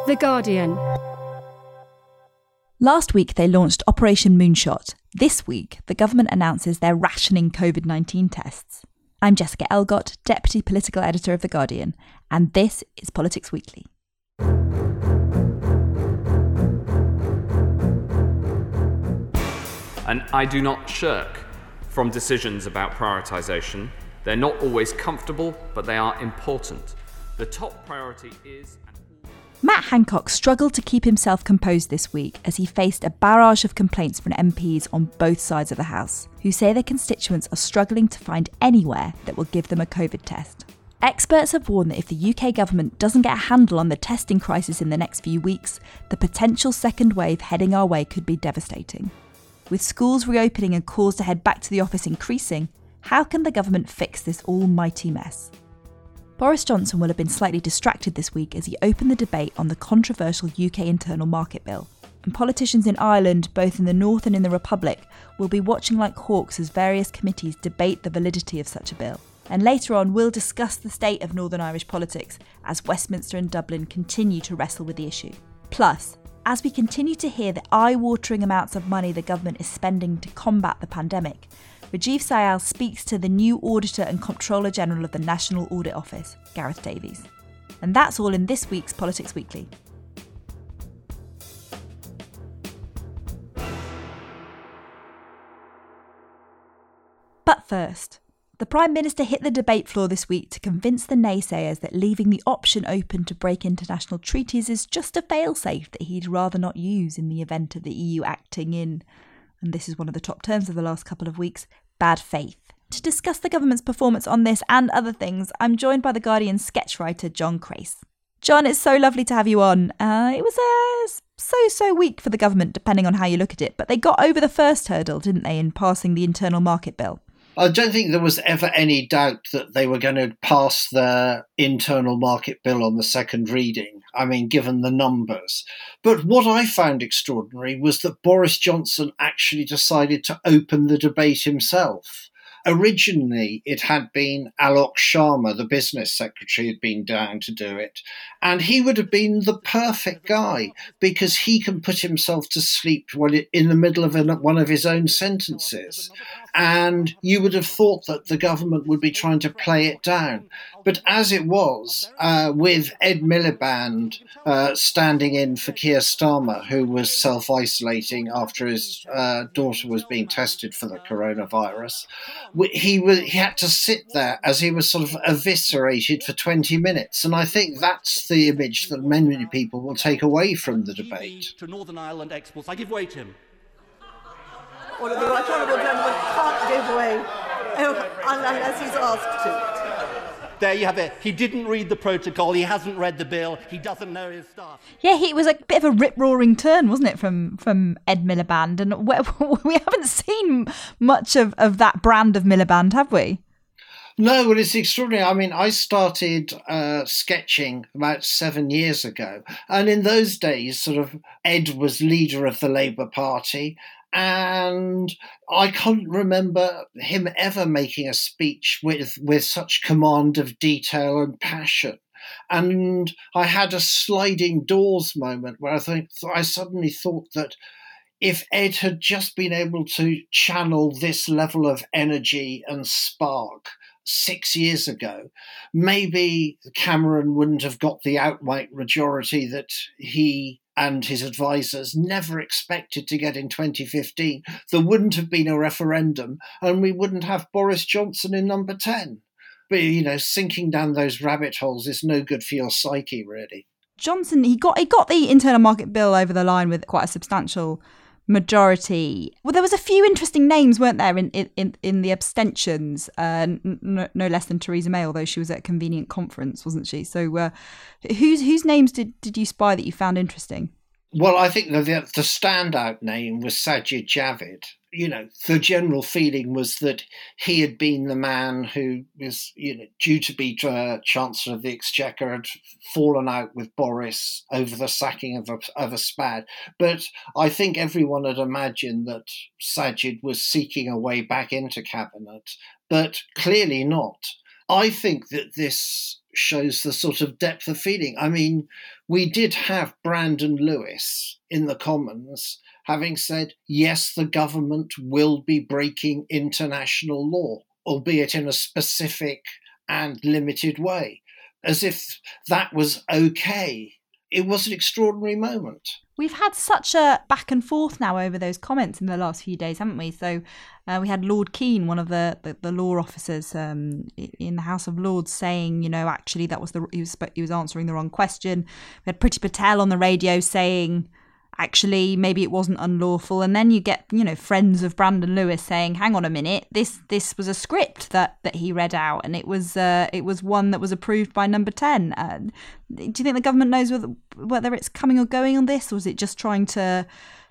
The Guardian. Last week, they launched Operation Moonshot. This week, the government announces they're rationing COVID-19 tests. I'm Jessica Elgott, Deputy Political Editor of The Guardian, and this is Politics Weekly. And I do not shirk from decisions about prioritisation. They're not always comfortable, but they are important. The top priority is... Matt Hancock struggled to keep himself composed this week as he faced a barrage of complaints from MPs on both sides of the House, who say their constituents are struggling to find anywhere that will give them a COVID test. Experts have warned that if the UK government doesn't get a handle on the testing crisis in the next few weeks, the potential second wave heading our way could be devastating. With schools reopening and calls to head back to the office increasing, how can the government fix this almighty mess? Boris Johnson will have been slightly distracted this week as he opened the debate on the controversial UK Internal Market Bill. And politicians in Ireland, both in the North and in the Republic, will be watching like hawks as various committees debate the validity of such a bill. And later on, we'll discuss the state of Northern Irish politics as Westminster and Dublin continue to wrestle with the issue. Plus, as we continue to hear the eye-watering amounts of money the government is spending to combat the pandemic, Rajiv Syal speaks to the new Auditor and Comptroller General of the National Audit Office, Gareth Davies. And that's all in this week's Politics Weekly. But first, the Prime Minister hit the debate floor this week to convince the naysayers that leaving the option open to break international treaties is just a failsafe that he'd rather not use in the event of the EU acting in, and this is one of the top terms of the last couple of weeks, bad faith. To discuss the government's performance on this and other things, I'm joined by The Guardian's sketch writer, John Crace. John, it's so lovely to have you on. It was a so-so week for the government, depending on how you look at it, but they got over the first hurdle, didn't they, in passing the Internal Market Bill? I don't think there was ever any doubt that they were going to pass the Internal Market Bill on the second reading. I mean, given the numbers. But what I found extraordinary was that Boris Johnson actually decided to open the debate himself. Originally, it had been Alok Sharma, the business secretary, had been down to do it. And he would have been the perfect guy because he can put himself to sleep in the middle of one of his own sentences. And you would have thought that the government would be trying to play it down. But as it was, with Ed Miliband standing in for Keir Starmer, who was self-isolating after his daughter was being tested for the coronavirus, he had to sit there as he was sort of eviscerated for 20 minutes. And I think that's the image that many people will take away from the debate. To Northern Ireland exports, I give way to him. Well, the right honourable gentleman can't give way unless he's asked to. There you have it. He didn't read the protocol. He hasn't read the bill. He doesn't know his stuff. Yeah, it was a bit of a rip-roaring turn, wasn't it, from Ed Miliband? And we haven't seen much of that brand of Miliband, have we? No, well, it's extraordinary. I mean, I started sketching about 7 years ago. And in those days, sort of, Ed was leader of the Labour Party. And I can't remember him ever making a speech with such command of detail and passion. And I had a sliding doors moment where I suddenly thought that if Ed had just been able to channel this level of energy and spark 6 years ago, maybe Cameron wouldn't have got the outright majority that he and his advisors never expected to get in 2015. There wouldn't have been a referendum and we wouldn't have Boris Johnson in number 10. But, sinking down those rabbit holes is no good for your psyche, really. Johnson, he got the Internal Market Bill over the line with quite a substantial majority. Well, there was a few interesting names, weren't there, in the abstentions, no less than Theresa May, although she was at a convenient conference, wasn't she? So whose names did you spy that you found interesting? Well, I think the standout name was Sajid Javid. The general feeling was that he had been the man who was, due to be Chancellor of the Exchequer, had fallen out with Boris over the sacking of a SPAD. But I think everyone had imagined that Sajid was seeking a way back into cabinet, but clearly not. I think that this shows the sort of depth of feeling. I mean, we did have Brandon Lewis in the Commons having said, yes, the government will be breaking international law, albeit in a specific and limited way, as if that was okay. It was an extraordinary moment. We've had such a back and forth now over those comments in the last few days, haven't we? So we had Lord Keane, one of the law officers in the House of Lords, saying, actually that was he was answering the wrong question. We had Priti Patel on the radio saying, actually, maybe it wasn't unlawful. And then you get, friends of Brandon Lewis saying, hang on a minute, this was a script that he read out, and it was one that was approved by Number 10. Do you think the government knows whether it's coming or going on this, or is it just trying to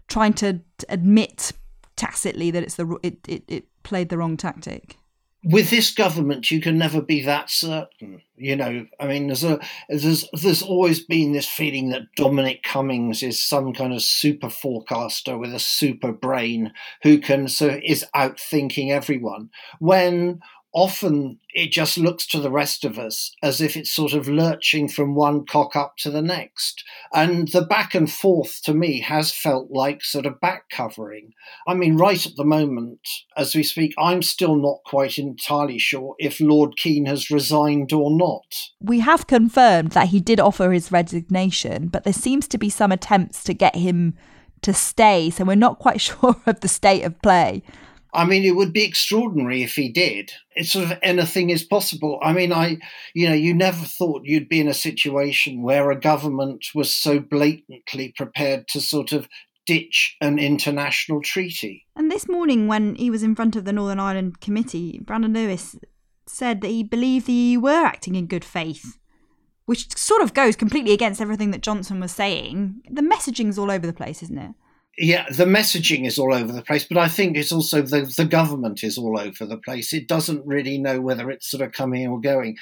admit tacitly that it played the wrong tactic? With this government, you can never be that certain. I mean, there's always been this feeling that Dominic Cummings is some kind of super forecaster with a super brain who is outthinking everyone, when often it just looks to the rest of us as if it's sort of lurching from one cock up to the next. And the back and forth, to me, has felt like sort of back covering. I mean, right at the moment, as we speak, I'm still not quite entirely sure if Lord Keane has resigned or not. We have confirmed that he did offer his resignation, but there seems to be some attempts to get him to stay, so we're not quite sure of the state of play. I mean, it would be extraordinary if he did. It's sort of anything is possible. I mean, you never thought you'd be in a situation where a government was so blatantly prepared to sort of ditch an international treaty. And this morning, when he was in front of the Northern Ireland Committee, Brandon Lewis said that he believed the EU were acting in good faith, which sort of goes completely against everything that Johnson was saying. The messaging's all over the place, isn't it? Yeah, the messaging is all over the place, but I think it's also the government is all over the place. It doesn't really know whether it's sort of coming or going.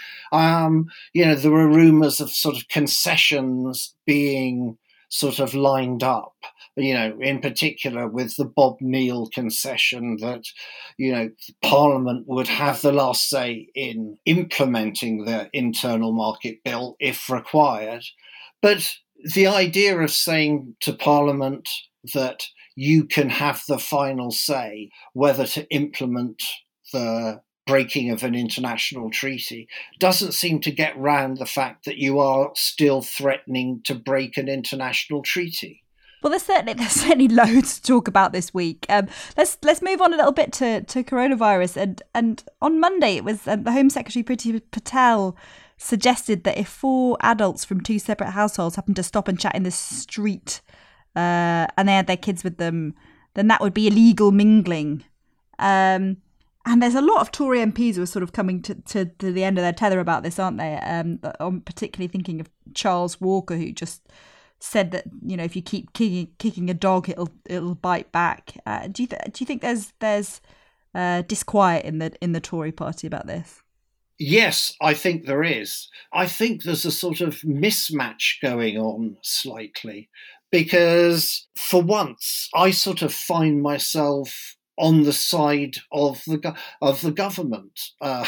There were rumours of sort of concessions being sort of lined up, in particular with the Bob Neill concession that, Parliament would have the last say in implementing the internal market bill if required. But the idea of saying to Parliament that you can have the final say whether to implement the breaking of an international treaty doesn't seem to get round the fact that you are still threatening to break an international treaty. Well, there's certainly loads to talk about this week. Let's move on a little bit to coronavirus. And on Monday, it was the Home Secretary Priti Patel suggested that if 4 adults from 2 separate households happened to stop and chat in the street and they had their kids with them, then that would be illegal mingling. And there's a lot of Tory MPs who are sort of coming to the end of their tether about this, aren't they? I'm particularly thinking of Charles Walker, who just said that, if you keep kicking a dog, it'll bite back. Do you think there's disquiet in the Tory party about this? Yes, I think there is. I think there's a sort of mismatch going on slightly, because for once I sort of find myself on the side of the government.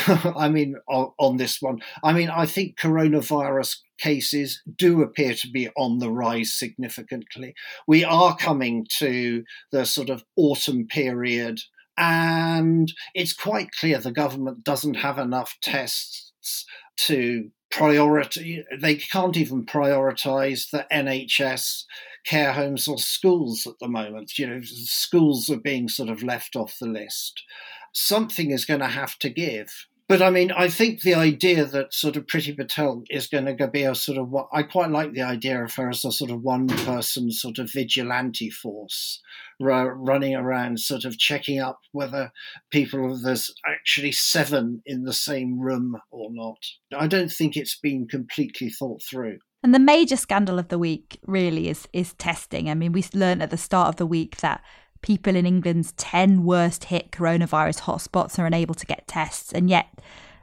On this one. I mean, I think coronavirus cases do appear to be on the rise significantly. We are coming to the sort of autumn period, and it's quite clear the government doesn't have enough tests to priority. They can't even prioritise the NHS care homes or schools at the moment. Schools are being sort of left off the list. Something is going to have to give. But I mean, I think the idea that sort of Priti Patel is going to be a sort of, I quite like the idea of her as a sort of one-person sort of vigilante force running around sort of checking up whether there's actually 7 in the same room or not. I don't think it's been completely thought through. And the major scandal of the week really is testing. I mean, we learned at the start of the week that people in England's 10 worst hit coronavirus hotspots are unable to get tests. And yet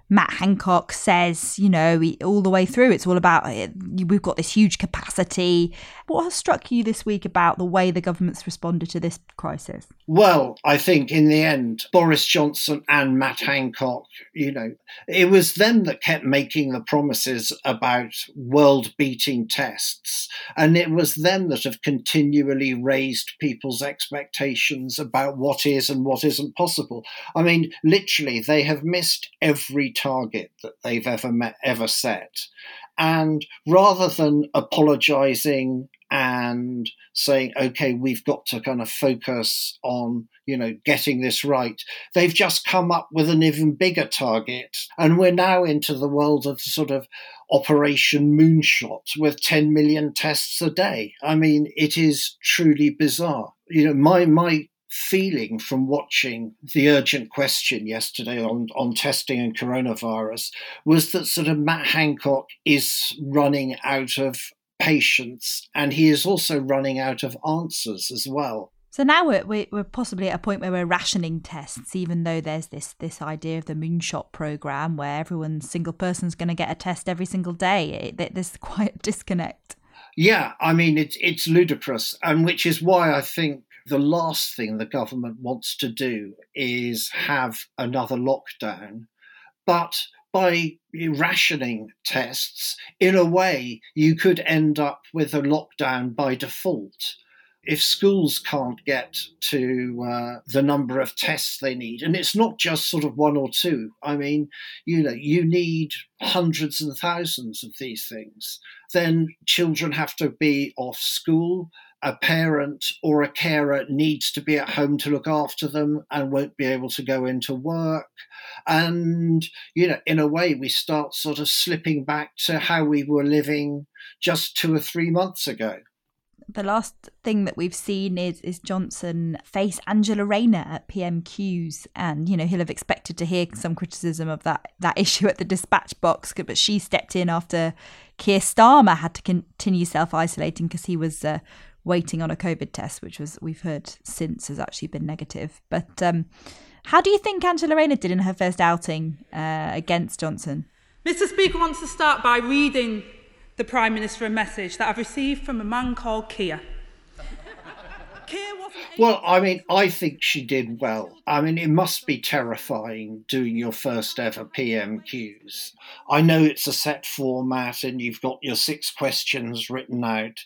Matt Hancock says, you know, all the way through, it's all about, we've got this huge capacity. What has struck you this week about the way the government's responded to this crisis? Well, I think in the end, Boris Johnson and Matt Hancock, you know, it was them that kept making the promises about world-beating tests. And it was them that have continually raised people's expectations about what is and what isn't possible. I mean, literally, they have missed every target that they've ever set. And rather than apologising and saying, OK, we've got to kind of focus on, you know, getting this right, they've just come up with an even bigger target. And we're now into the world of sort of Operation Moonshot with 10 million tests a day. I mean, it is truly bizarre. You know, my feeling from watching the Urgent Question yesterday on testing and coronavirus was that sort of Matt Hancock is running out of patience, and he is also running out of answers as well. So now we're possibly at a point where we're rationing tests, even though there's this idea of the Moonshot programme where single person's going to get a test every single day. There's quite a disconnect. Yeah, I mean, it's ludicrous, and which is why I think the last thing the government wants to do is have another lockdown. But by rationing tests, in a way, you could end up with a lockdown by default. If schools can't get to the number of tests they need, and it's not just sort of one or two. I mean, you know, you need hundreds and thousands of these things. Then children have to be off school. A parent or a carer needs to be at home to look after them and won't be able to go into work. And, you know, in a way, we start sort of slipping back to how we were living just 2 or 3 months ago. The last thing that we've seen is Johnson face Angela Rayner at PMQs, and you know he'll have expected to hear some criticism of that issue at the dispatch box, but she stepped in after Keir Starmer had to continue self-isolating because he was waiting on a COVID test, which we've heard since has actually been negative. But how do you think Angela Rayner did in her first outing against Johnson? Mr. Speaker wants to start by reading the Prime Minister a message that I've received from a man called Keir. Well, I mean, I think she did well. I mean, it must be terrifying doing your first ever PMQs. I know it's a set format and you've got your 6 questions written out,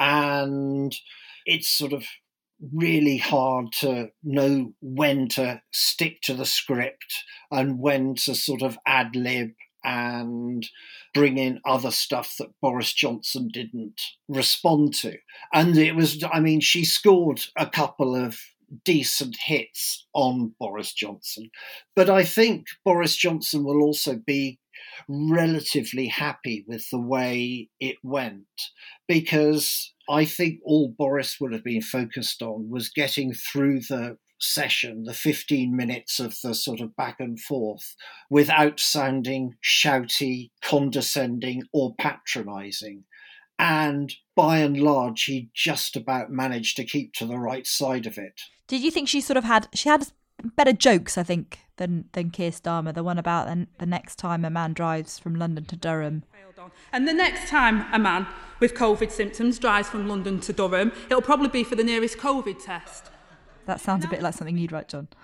and it's sort of really hard to know when to stick to the script and when to sort of ad-lib and bring in other stuff that Boris Johnson didn't respond to. And it was, I mean, she scored a couple of decent hits on Boris Johnson. But I think Boris Johnson will also be relatively happy with the way it went, because I think all Boris would have been focused on was getting through the session, the 15 minutes of the sort of back and forth, without sounding shouty, condescending or patronising. And by and large, he just about managed to keep to the right side of it. Did you think she had better jokes, I think, than Keir Starmer, the one about the next time a man drives from London to Durham? And the next time a man with COVID symptoms drives from London to Durham, it'll probably be for the nearest COVID test. That sounds a bit like something you'd write, John.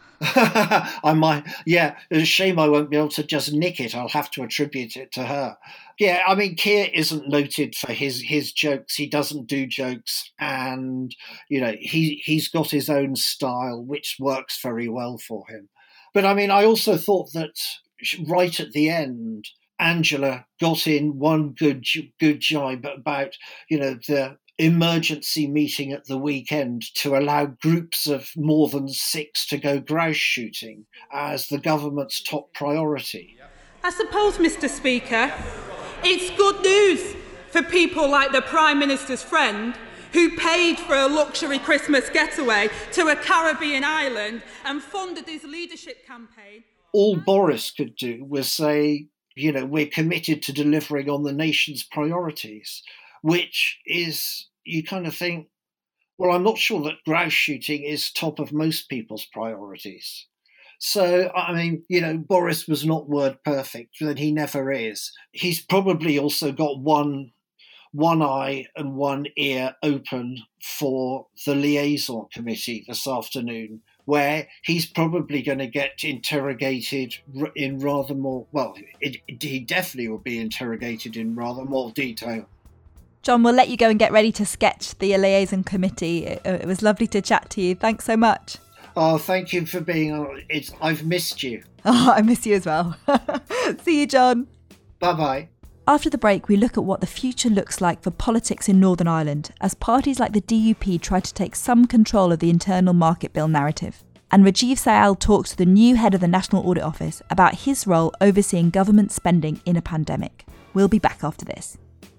I might, yeah. It's a shame I won't be able to just nick it. I'll have to attribute it to her. Yeah, I mean, Keir isn't noted for his jokes. He doesn't do jokes, and you know he's got his own style, which works very well for him. But I mean, I also thought that right at the end, Angela got in one good jibe about, you know, the emergency meeting at the weekend to allow groups of more than 6 to go grouse shooting as the government's top priority. I suppose, Mr. Speaker, it's good news for people like the Prime Minister's friend who paid for a luxury Christmas getaway to a Caribbean island and funded his leadership campaign. All Boris could do was say, you know, we're committed to delivering on the nation's priorities, which is, you kind of think, well, I'm not sure that grouse shooting is top of most people's priorities. So, I mean, Boris was not word perfect, and he never is. He's probably also got one eye and one ear open for the liaison committee this afternoon, where he's probably going to get interrogated in rather more, he definitely will be interrogated in rather more detail. John, we'll let you go and get ready to sketch the liaison committee. It was lovely to chat to you. Thanks so much. Oh, thank you for being on. I've missed you. Oh, I miss you as well. See you, John. Bye-bye. After the break, we look at what the future looks like for politics in Northern Ireland as parties like the DUP try to take some control of the internal market bill narrative. And Rajiv Sayal talks to the new head of the National Audit Office about his role overseeing government spending in a pandemic. We'll be back after this.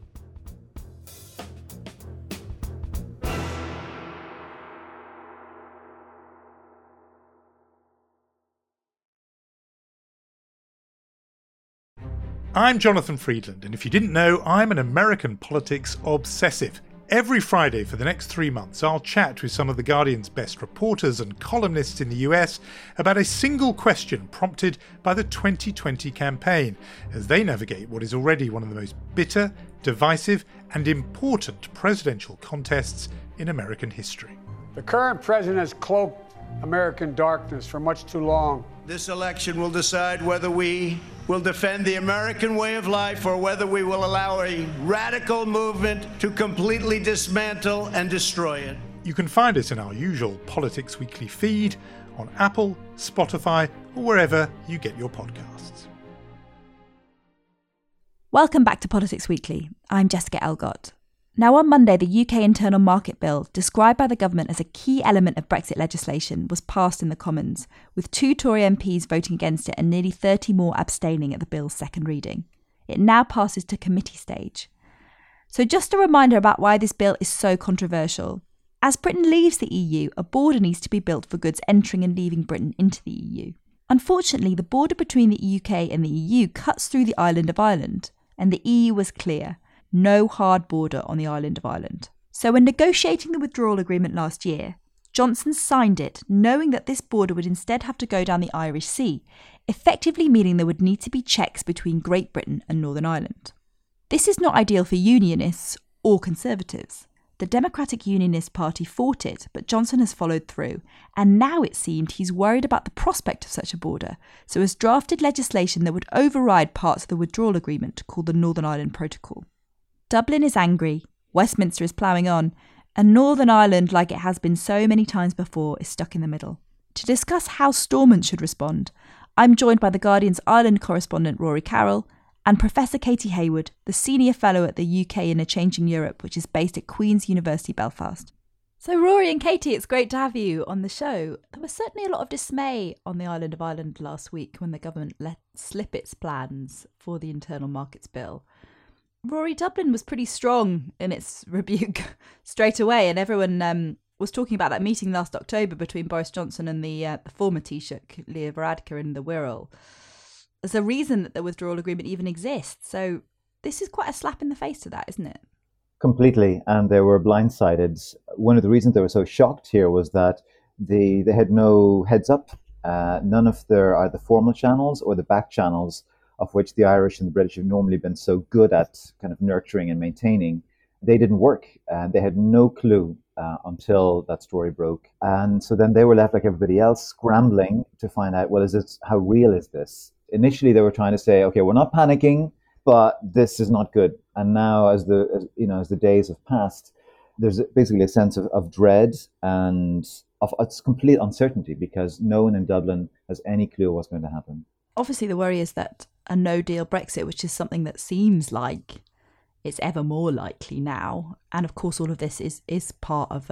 I'm Jonathan Friedland, and if you didn't know, I'm an American politics obsessive. Every Friday for the next 3 months, I'll chat with some of The Guardian's best reporters and columnists in the US about a single question prompted by the 2020 campaign, as they navigate what is already one of the most bitter, divisive, and important presidential contests in American history. The current president has cloaked American darkness for much too long. This election will decide whether we will defend the American way of life or whether we will allow a radical movement to completely dismantle and destroy it. You can find us in our usual Politics Weekly feed on Apple, Spotify, or wherever you get your podcasts. Welcome back to Politics Weekly. I'm Jessica Elgott. Now, on Monday, the UK Internal Market Bill, described by the government as a key element of Brexit legislation, was passed in the Commons, with 2 Tory MPs voting against it and nearly 30 more abstaining at the bill's second reading. It now passes to committee stage. So just a reminder about why this bill is so controversial. As Britain leaves the EU, a border needs to be built for goods entering and leaving Britain into the EU. Unfortunately, the border between the UK and the EU cuts through the island of Ireland, and the EU was clear. No hard border on the island of Ireland. So when negotiating the withdrawal agreement last year, Johnson signed it knowing that this border would instead have to go down the Irish Sea, effectively meaning there would need to be checks between Great Britain and Northern Ireland. This is not ideal for Unionists or Conservatives. The Democratic Unionist Party fought it, but Johnson has followed through, and now it seemed he's worried about the prospect of such a border, so has drafted legislation that would override parts of the withdrawal agreement called the Northern Ireland Protocol. Dublin is angry, Westminster is ploughing on, and Northern Ireland, like it has been so many times before, is stuck in the middle. To discuss how Stormont should respond, I'm joined by The Guardian's Ireland correspondent Rory Carroll and Professor Katie Hayward, the Senior Fellow at the UK in a Changing Europe, which is based at Queen's University Belfast. So Rory and Katie, it's great to have you on the show. There was certainly a lot of dismay on the island of Ireland last week when the government let slip its plans for the Internal Markets Bill. Rory, Dublin was pretty strong in its rebuke straight away, and everyone was talking about that meeting last October between Boris Johnson and the former Taoiseach, Leo Varadkar, in the Wirral. There's a reason that the withdrawal agreement even exists, so this is quite a slap in the face to that, isn't it? Completely, and they were blindsided. One of the reasons they were so shocked here was that they had no heads up. None of their either formal channels or the back channels, of which the Irish and the British have normally been so good at kind of nurturing and maintaining, they didn't work. They had no clue until that story broke. And so then they were left like everybody else, scrambling to find out, well, how real is this? Initially, they were trying to say, okay, we're not panicking, but this is not good. And now, as the days have passed, there's basically a sense of dread and of it's complete uncertainty because no one in Dublin has any clue what's going to happen. Obviously, the worry is that a no-deal Brexit, which is something that seems like it's ever more likely now, and of course all of this is part of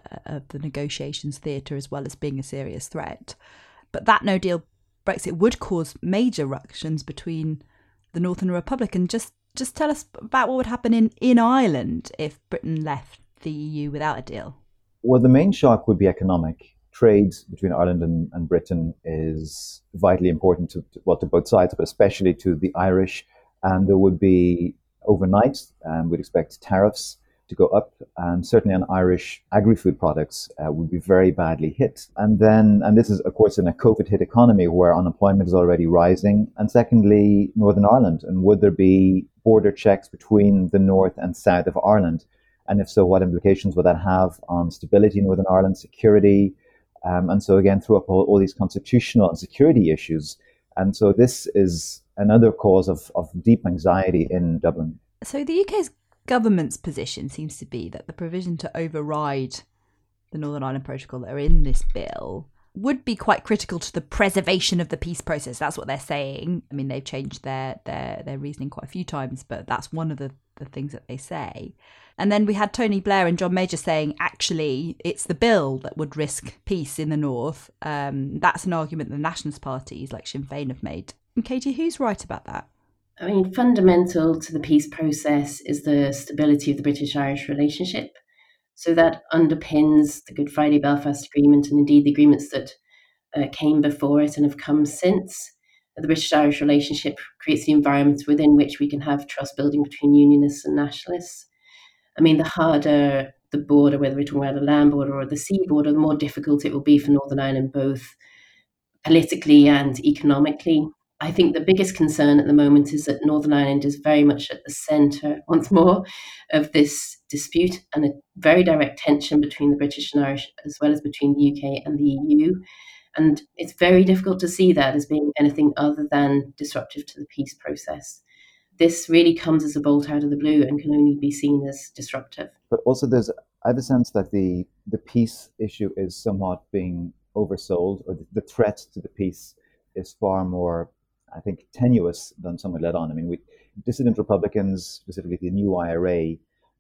the negotiations theatre as well as being a serious threat. But that no-deal Brexit would cause major ructions between the Northern Republic. And just tell us about what would happen in Ireland if Britain left the EU without a deal. Well, the main shock would be economic. Trade between Ireland and Britain is vitally important to both sides, but especially to the Irish. And there would be overnight, we'd expect tariffs to go up, and certainly on Irish agri-food products would be very badly hit. And this is, of course, in a COVID-hit economy where unemployment is already rising. And secondly, Northern Ireland. And would there be border checks between the north and south of Ireland? And if so, what implications would that have on stability in Northern Ireland, security? And so again, throw up all these constitutional and security issues. And so this is another cause of deep anxiety in Dublin. So the UK's government's position seems to be that the provision to override the Northern Ireland Protocol that are in this bill would be quite critical to the preservation of the peace process. That's what they're saying. I mean, they've changed their reasoning quite a few times, but that's one of the things that they say. And then we had Tony Blair and John Major saying, actually, it's the bill that would risk peace in the north. That's an argument the nationalist parties like Sinn Féin have made. And Katie, who's right about that? I mean, fundamental to the peace process is the stability of the British-Irish relationship. So that underpins the Good Friday Belfast Agreement and indeed the agreements that came before it and have come since. The British-Irish relationship creates the environment within which we can have trust building between unionists and nationalists. I mean, the harder the border, whether we're talking about a land border or the sea border, the more difficult it will be for Northern Ireland, both politically and economically. I think the biggest concern at the moment is that Northern Ireland is very much at the centre, once more, of this dispute and a very direct tension between the British and Irish, as well as between the UK and the EU. And it's very difficult to see that as being anything other than disruptive to the peace process. This really comes as a bolt out of the blue and can only be seen as disruptive. But also I have a sense that the peace issue is somewhat being oversold, or the threat to the peace is far more, I think, tenuous than some would let on. I mean, dissident Republicans, specifically the new IRA,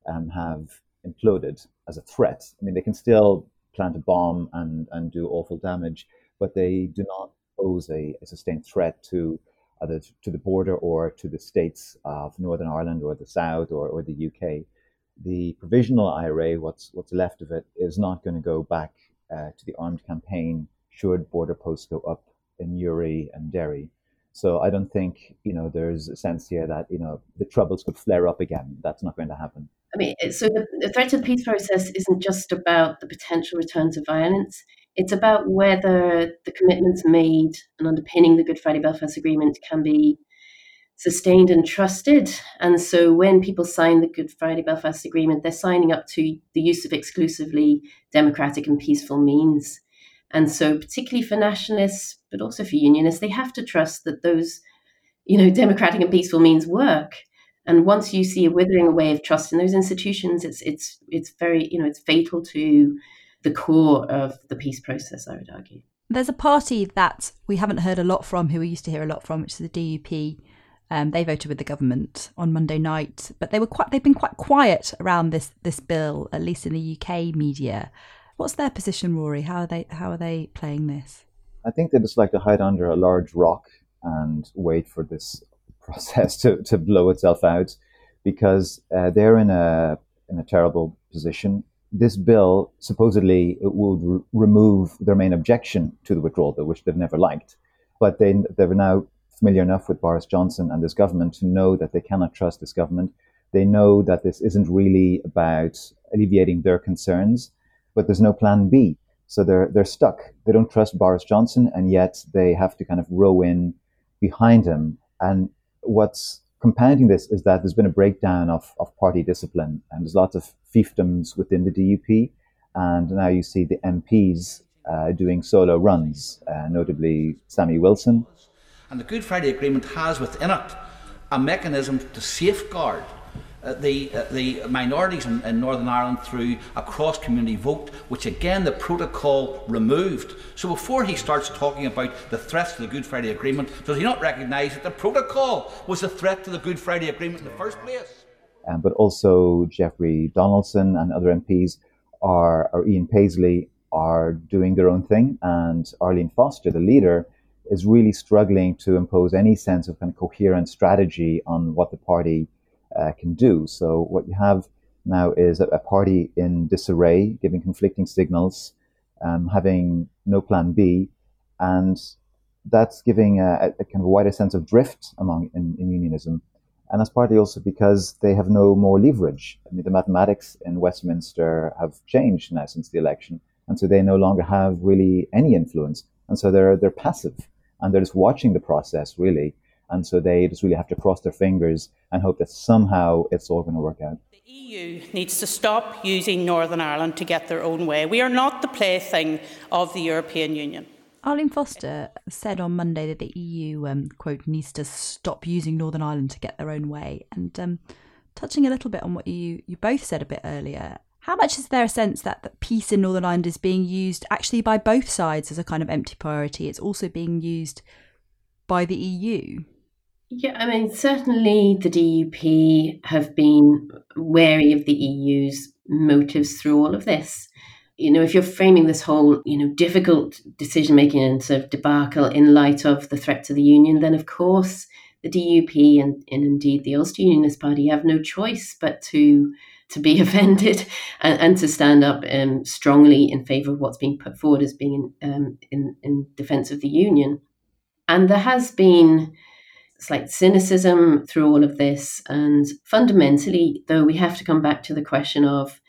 have imploded as a threat. I mean, they can still plant a bomb and do awful damage, but they do not pose a sustained threat to either to the border or to the states of Northern Ireland or the South or the UK. The provisional IRA, what's left of it, is not going to go back to the armed campaign should border posts go up in Uri and Derry. So I don't think, there's a sense here that, the troubles could flare up again. That's not going to happen. I mean, so the threat to the peace process isn't just about the potential return to violence. It's about whether the commitments made and underpinning the Good Friday Belfast Agreement can be sustained and trusted. And so when people sign the Good Friday Belfast Agreement, they're signing up to the use of exclusively democratic and peaceful means. And so particularly for nationalists, but also for unionists, they have to trust that those, democratic and peaceful means work. And once you see a withering away of trust in those institutions, it's very, it's fatal to the core of the peace process, I would argue. There's a party that we haven't heard a lot from, who we used to hear a lot from, which is the DUP. They voted with the government on Monday night, but they've been quite quiet around this bill, at least in the UK media. What's their position, Rory? How are they playing this? I think they just like to hide under a large rock and wait for this process to blow itself out, because they're in a terrible position. This bill, supposedly, it would remove their main objection to the withdrawal bill, which they've never liked. But they're now familiar enough with Boris Johnson and this government to know that they cannot trust this government. They know that this isn't really about alleviating their concerns, but there's no plan B. So they're stuck. They don't trust Boris Johnson, and yet they have to kind of row in behind him. And what's compounding this is that there's been a breakdown of party discipline, and there's lots of fiefdoms within the DUP. And now you see the MPs doing solo runs, notably Sammy Wilson. And the Good Friday Agreement has within it a mechanism to safeguard the minorities in Northern Ireland through a cross-community vote, which again the protocol removed. So before he starts talking about the threats to the Good Friday Agreement, does he not recognise that the protocol was a threat to the Good Friday Agreement in the first place? But also Jeffrey Donaldson and other MPs or Ian Paisley are doing their own thing, and Arlene Foster, the leader, is really struggling to impose any sense of kind of coherent strategy on what the party can do. So what you have now is a party in disarray, giving conflicting signals, having no plan B, and that's giving a kind of wider sense of drift in unionism. And that's partly also because they have no more leverage. I mean, the mathematics in Westminster have changed now since the election. And so they no longer have really any influence. And so they're passive and they're just watching the process, really. And so they just really have to cross their fingers and hope that somehow it's all going to work out. The EU needs to stop using Northern Ireland to get their own way. We are not the plaything of the European Union. Arlene Foster said on Monday that the EU, quote, needs to stop using Northern Ireland to get their own way. And touching a little bit on what you both said a bit earlier, how much is there a sense that peace in Northern Ireland is being used actually by both sides as a kind of empty priority? It's also being used by the EU. Yeah, I mean, certainly the DUP have been wary of the EU's motives through all of this. You know, if you're framing this whole, difficult decision-making and sort of debacle in light of the threat to the union, then of course the DUP and indeed the Ulster Unionist Party have no choice but to be offended and to stand up strongly in favour of what's being put forward as being in defence of the union. And there has been slight cynicism through all of this. And fundamentally, though, we have to come back to the question of,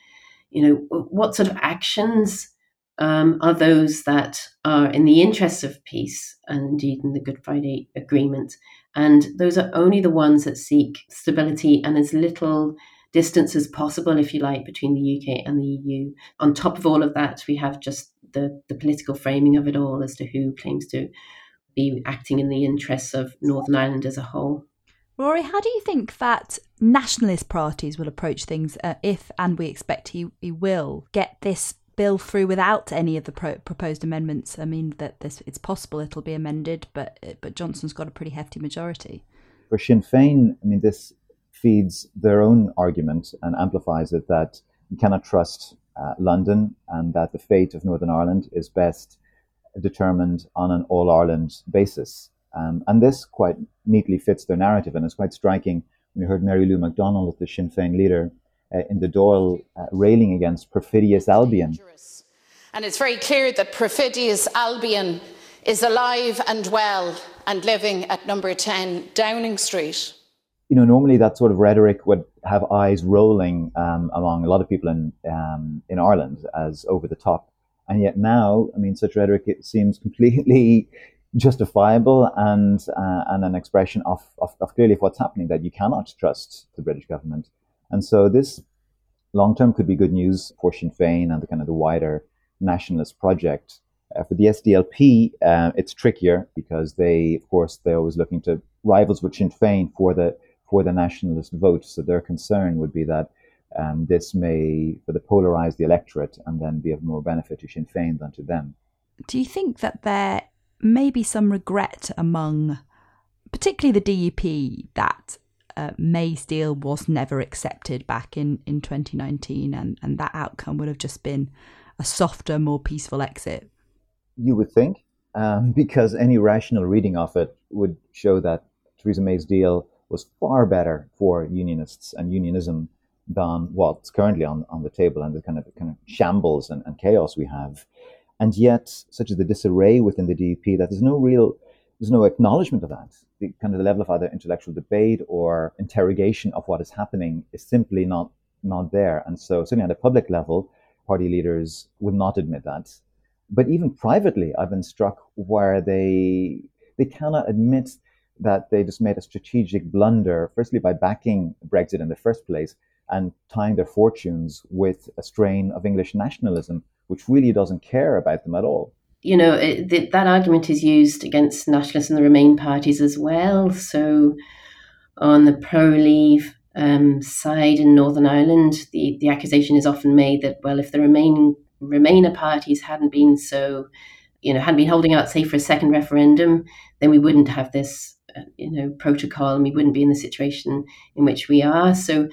what sort of actions are those that are in the interests of peace and indeed in the Good Friday Agreement. And those are only the ones that seek stability and as little distance as possible, if you like, between the UK and the EU. On top of all of that, we have just the political framing of it all as to who claims to be acting in the interests of Northern Ireland as a whole. Rory, how do you think that nationalist parties will approach things if, and we expect he will, get this bill through without any of the proposed amendments? I mean, it's possible it'll be amended, but Johnson's got a pretty hefty majority. For Sinn Féin, I mean, this feeds their own argument and amplifies it that you cannot trust London and that the fate of Northern Ireland is best determined on an all-Ireland basis. And this quite neatly fits their narrative, and it's quite striking when you heard Mary Lou McDonald, the Sinn Féin leader, in the Dáil railing against perfidious Albion. And it's very clear that perfidious Albion is alive and well and living at number 10 Downing Street. Normally that sort of rhetoric would have eyes rolling among a lot of people in Ireland as over the top. And yet now, I mean, such rhetoric, it seems completely justifiable and an expression of clearly of what's happening, that you cannot trust the British government. And so this long term could be good news for Sinn Féin and the kind of the wider nationalist project. For the SDLP, it's trickier because they're always looking to rivals with Sinn Féin for the nationalist vote. So their concern would be that this may polarize the electorate and then be of more benefit to Sinn Féin than to them. Do you think that there may be some regret among particularly the DUP that May's deal was never accepted back in 2019 and that outcome would have just been a softer, more peaceful exit? You would think, because any rational reading of it would show that Theresa May's deal was far better for unionists and unionism than what's currently on the table and the kind of shambles and chaos we have. And yet, such as the disarray within the DUP, that there's no acknowledgement of that. The kind of the level of either intellectual debate or interrogation of what is happening is simply not there. And so certainly at a public level, party leaders will not admit that. But even privately, I've been struck where they cannot admit that they just made a strategic blunder, firstly by backing Brexit in the first place and tying their fortunes with a strain of English nationalism, which really doesn't care about them at all. That argument is used against nationalists and the Remain parties as well. So on the pro-Leave side in Northern Ireland, the accusation is often made that, well, if the Remainer parties hadn't been holding out, say, for a second referendum, then we wouldn't have this, protocol, and we wouldn't be in the situation in which we are. So,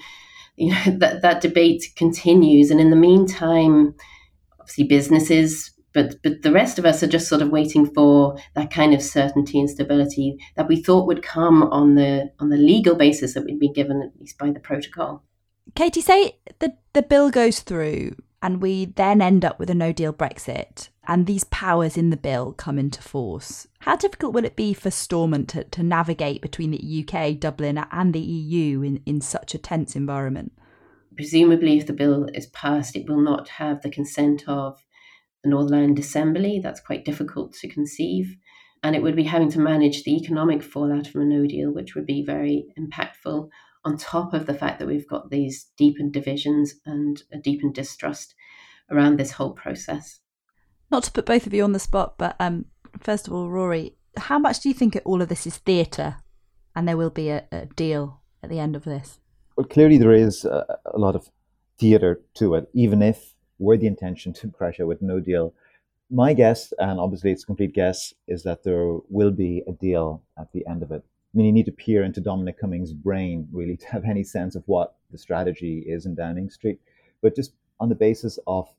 that debate continues. And in the meantime, obviously businesses, but the rest of us are just sort of waiting for that kind of certainty and stability that we thought would come on the legal basis that we'd been given, at least by the protocol. Katie, say the bill goes through and we then end up with a no-deal Brexit. and these powers in the bill come into force. How difficult will it be for Stormont to navigate between the UK, Dublin and the EU in such a tense environment? Presumably, if the bill is passed, it will not have the consent of the Northern Ireland Assembly. That's quite difficult to conceive. And it would be having to manage the economic fallout from a no deal, which would be very impactful, on top of the fact that we've got these deepened divisions and a deepened distrust around this whole process. Not to put both of you on the spot, but first of all, Rory, how much do you think all of this is theatre and there will be a deal at the end of this? Well, clearly there is a lot of theatre to it, even if were the intention to crash out with no deal. My guess, and obviously it's a complete guess, is that there will be a deal at the end of it. I mean, you need to peer into Dominic Cummings' brain, really, to have any sense of what the strategy is in Downing Street. But just on the basis of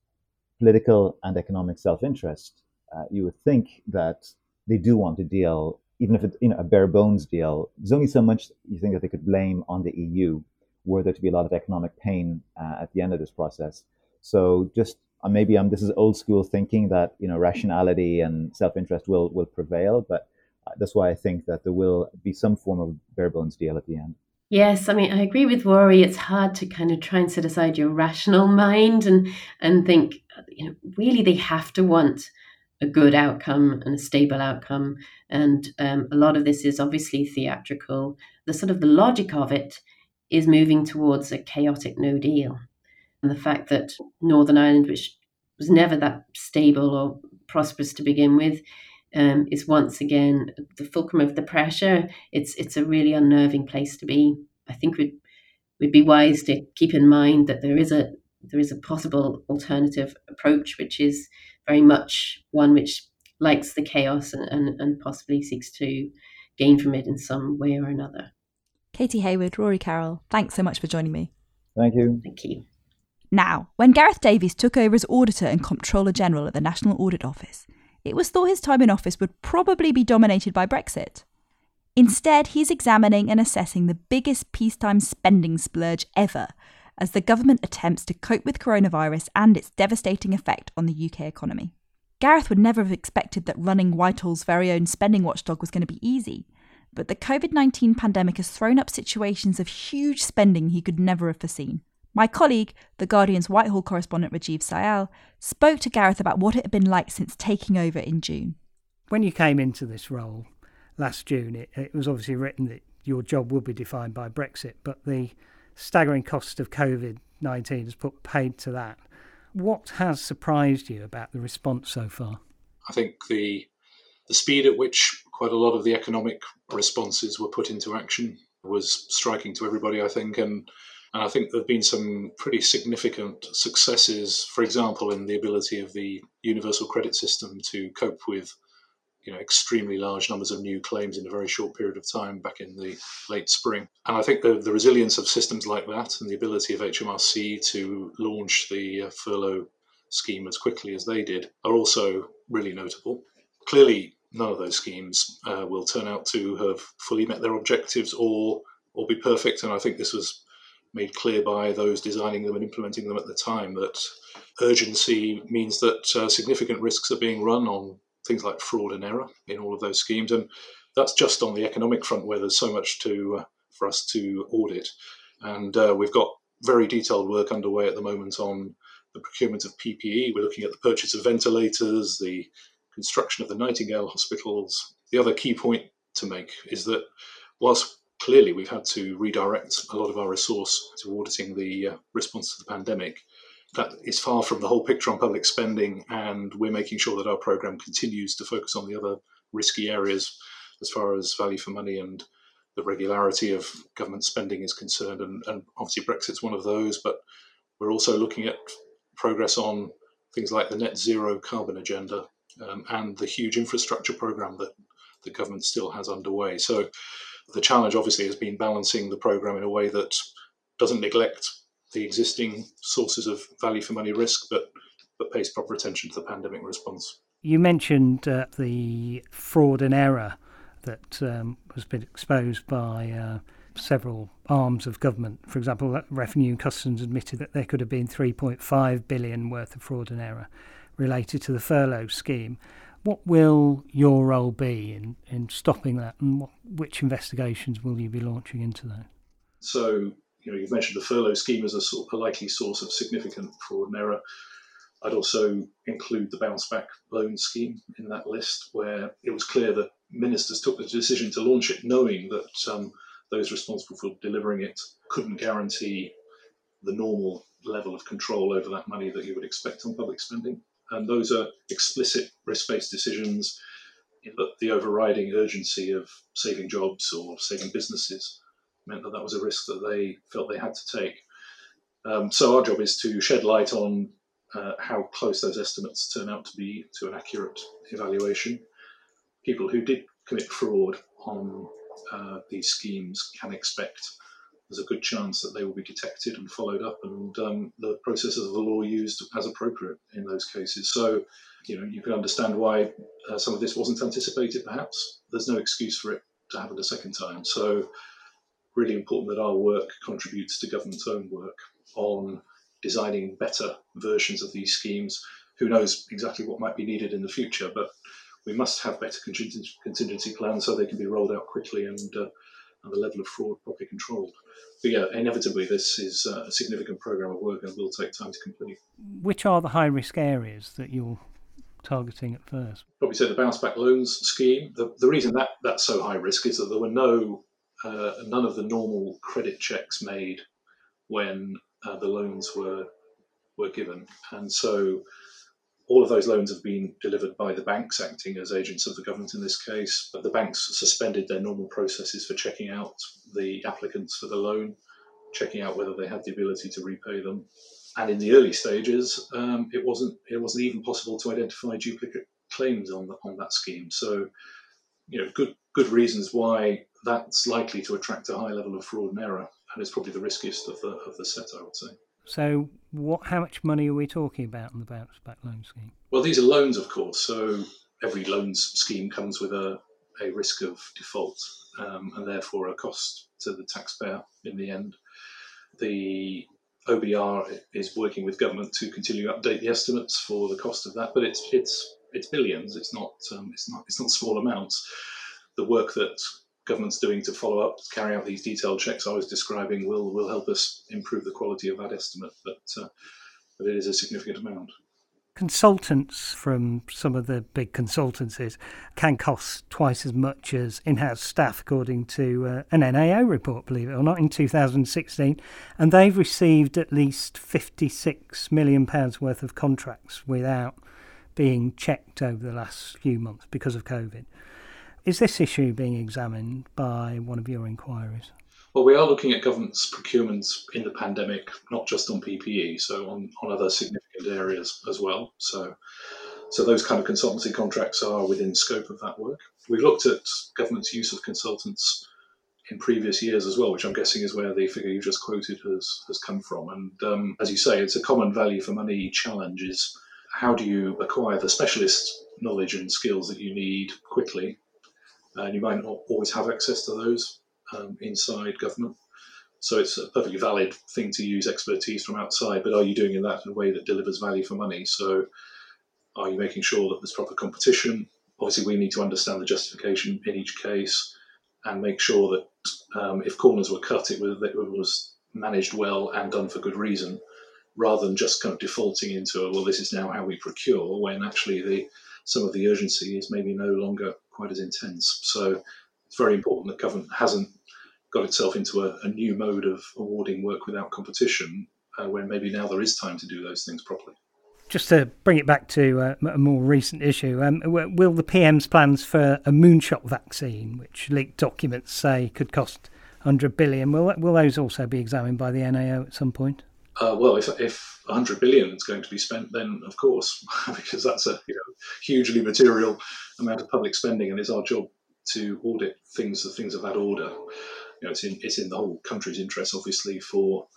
political and economic self-interest, you would think that they do want a deal, even if it's a bare bones deal. There's only so much you think that they could blame on the EU were there to be a lot of economic pain at the end of this process. So just maybe this is old school thinking that rationality and self-interest will prevail, but that's why I think that there will be some form of bare bones deal at the end. Yes, I mean, I agree with Rory. It's hard to kind of try and set aside your rational mind and think, really they have to want a good outcome and a stable outcome. And a lot of this is obviously theatrical. The logic of it is moving towards a chaotic no deal. And the fact that Northern Ireland, which was never that stable or prosperous to begin with, is once again the fulcrum of the pressure. It's a really unnerving place to be. I think we'd be wise to keep in mind that there is a possible alternative approach, which is very much one which likes the chaos and possibly seeks to gain from it in some way or another. Katie Hayward, Rory Carroll, thanks so much for joining me. Thank you. Thank you. Now, when Gareth Davies took over as Auditor and Comptroller General at the National Audit Office, it was thought his time in office would probably be dominated by Brexit. Instead, he's examining and assessing the biggest peacetime spending splurge ever as the government attempts to cope with coronavirus and its devastating effect on the UK economy. Gareth would never have expected that running Whitehall's very own spending watchdog was going to be easy, but the COVID-19 pandemic has thrown up situations of huge spending he could never have foreseen. My colleague, The Guardian's Whitehall correspondent Rajiv Sayal, spoke to Gareth about what it had been like since taking over in June. When you came into this role last June, it was obviously written that your job would be defined by Brexit, but the staggering cost of COVID-19 has put paid to that. What has surprised you about the response so far? I think the speed at which quite a lot of the economic responses were put into action was striking to everybody, I think, and I think there have been some pretty significant successes, for example, in the ability of the universal credit system to cope with extremely large numbers of new claims in a very short period of time back in the late spring. And I think the resilience of systems like that and the ability of HMRC to launch the furlough scheme as quickly as they did are also really notable. Clearly, none of those schemes will turn out to have fully met their objectives or be perfect. And I think this was made clear by those designing them and implementing them at the time, that urgency means that significant risks are being run on things like fraud and error in all of those schemes. And that's just on the economic front, where there's so much for us to audit. And we've got very detailed work underway at the moment on the procurement of PPE. We're looking at the purchase of ventilators, the construction of the Nightingale hospitals. The other key point to make is that whilst clearly we've had to redirect a lot of our resource to auditing the response to the pandemic, that is far from the whole picture on public spending, and we're making sure that our programme continues to focus on the other risky areas as far as value for money and the regularity of government spending is concerned. And obviously Brexit's one of those, but we're also looking at progress on things like the net zero carbon agenda and the huge infrastructure programme that the government still has underway. So the challenge obviously has been balancing the programme in a way that doesn't neglect the existing sources of value for money risk, but pays proper attention to the pandemic response. You mentioned the fraud and error that has been exposed by several arms of government. For example, Revenue and Customs admitted that there could have been 3.5 billion worth of fraud and error. related to the furlough scheme. What will your role be in stopping that, and which investigations will you be launching into that? So, you've mentioned the furlough scheme as a likely source of significant fraud and error. I'd also include the bounce back loan scheme in that list, where it was clear that ministers took the decision to launch it knowing that those responsible for delivering it couldn't guarantee the normal level of control over that money that you would expect on public spending. And those are explicit risk-based decisions, but the overriding urgency of saving jobs or saving businesses meant that was a risk that they felt they had to take. So our job is to shed light on how close those estimates turn out to be to an accurate evaluation. People who did commit fraud on these schemes can expect there's a good chance that they will be detected and followed up, and the processes of the law used as appropriate in those cases. So, you can understand why some of this wasn't anticipated, perhaps. There's no excuse for it to happen a second time. So, really important that our work contributes to government's own work on designing better versions of these schemes. Who knows exactly what might be needed in the future, but we must have better contingency plans so they can be rolled out quickly and the level of fraud properly controlled. But yeah, inevitably this is a significant programme of work and will take time to complete. Which are the high-risk areas that you're targeting at first? Probably say the bounce back loans scheme. The reason that's so high risk is that there were none of the normal credit checks made when the loans were given, and so all of those loans have been delivered by the banks acting as agents of the government in this case, but the banks suspended their normal processes for checking out the applicants for the loan, checking out whether they had the ability to repay them. And in the early stages, it wasn't even possible to identify duplicate claims on that scheme. So, good reasons why that's likely to attract a high level of fraud and error, and it's probably the riskiest of the set, I would say. So how much money are we talking about in the bounce back loan scheme? Well, these are loans, of course, so every loans scheme comes with a risk of default and therefore a cost to the taxpayer in the end. The OBR is working with government to continue to update the estimates for the cost of that, but it's billions. It's not small amounts. The work that government's doing to follow up, carry out these detailed checks I was describing will help us improve the quality of that estimate, but it is a significant amount. Consultants from some of the big consultancies can cost twice as much as in-house staff, according to an NAO report, believe it or not, in 2016, and they've received at least £56 million worth of contracts without being checked over the last few months because of COVID. Is this issue being examined by one of your inquiries? Well, we are looking at government's procurements in the pandemic, not just on PPE, so on other significant areas as well. So those kind of consultancy contracts are within scope of that work. We've looked at government's use of consultants in previous years as well, which I'm guessing is where the figure you just quoted has come from. And as you say, it's a common value for money challenge is how do you acquire the specialist knowledge and skills that you need quickly? And you might not always have access to those inside government. So it's a perfectly valid thing to use expertise from outside, but are you doing that in a way that delivers value for money? So are you making sure that there's proper competition? Obviously, we need to understand the justification in each case and make sure that if corners were cut, it was managed well and done for good reason, rather than just kind of defaulting into, well, this is now how we procure, when actually some of the urgency is maybe no longer quite as intense. So it's very important that government hasn't got itself into a new mode of awarding work without competition, when maybe now there is time to do those things properly. Just to bring it back to a more recent issue, will the PM's plans for a moonshot vaccine, which leaked documents say could cost $100 billion, will those also be examined by the NAO at some point? Well, if $100 billion is going to be spent, then of course, because that's a hugely material amount of public spending, and it's our job to audit things of that order. It's in the whole country's interest, obviously, for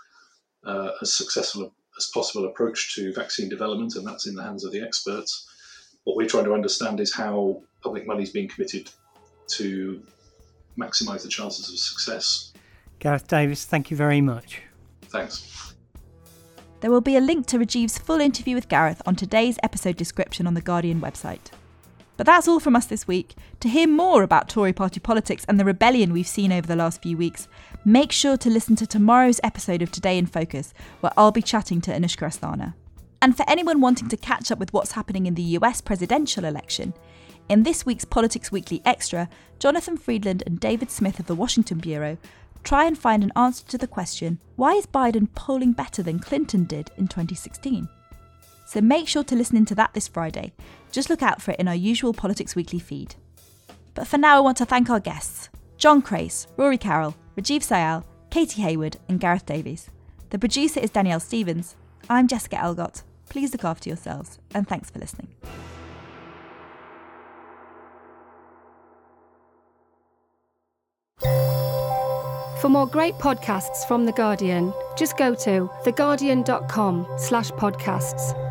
as successful as possible approach to vaccine development, and that's in the hands of the experts. What we're trying to understand is how public money is being committed to maximise the chances of success. Gareth Davis, thank you very much. Thanks. There will be a link to Rajiv's full interview with Gareth on today's episode description on the Guardian website. But that's all from us this week. To hear more about Tory party politics and the rebellion we've seen over the last few weeks, make sure to listen to tomorrow's episode of Today in Focus, where I'll be chatting to Anushka Asthana. And for anyone wanting to catch up with what's happening in the US presidential election, in this week's Politics Weekly Extra, Jonathan Freedland and David Smith of the Washington Bureau try and find an answer to the question, why is Biden polling better than Clinton did in 2016? So make sure to listen into that this Friday. Just look out for it in our usual Politics Weekly feed. But for now, I want to thank our guests, John Crace, Rory Carroll, Rajiv Sayal, Katie Hayward and Gareth Davies. The producer is Danielle Stevens. I'm Jessica Elgott. Please look after yourselves, and thanks for listening. For more great podcasts from The Guardian, just go to theguardian.com/podcasts.